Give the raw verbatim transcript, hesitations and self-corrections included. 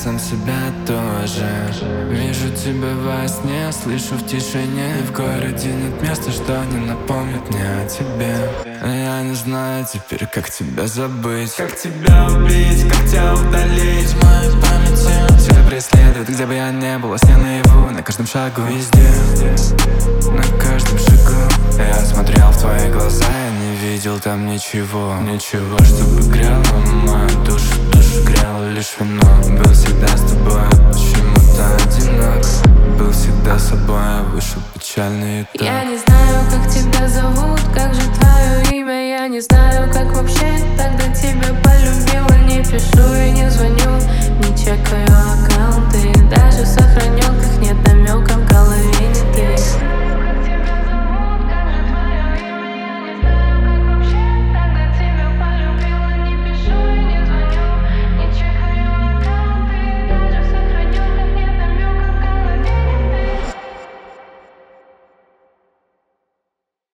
сам себя тоже. Вижу тебя во сне, слышу в тишине, и в городе нет места, что не напомнит мне о тебе. Я не знаю теперь, как тебя забыть, как тебя убить, как тебя удалить из моей памяти. Все преследует, где бы я не был, во сне наяву, на каждом шагу, везде, на каждом шагу. Я смотрел в твои глаза, я не видел там ничего, ничего, чтобы грело мою душу, душу грело лишь вино. Был всегда с тобой, почему-то одинок. Был всегда с собой, вышел печальный итог. Я не знаю, как тебя зовут, как же твое имя. Я не знаю, как вообще тогда тебя полюбила. Не пишу и не звоню, не чекаю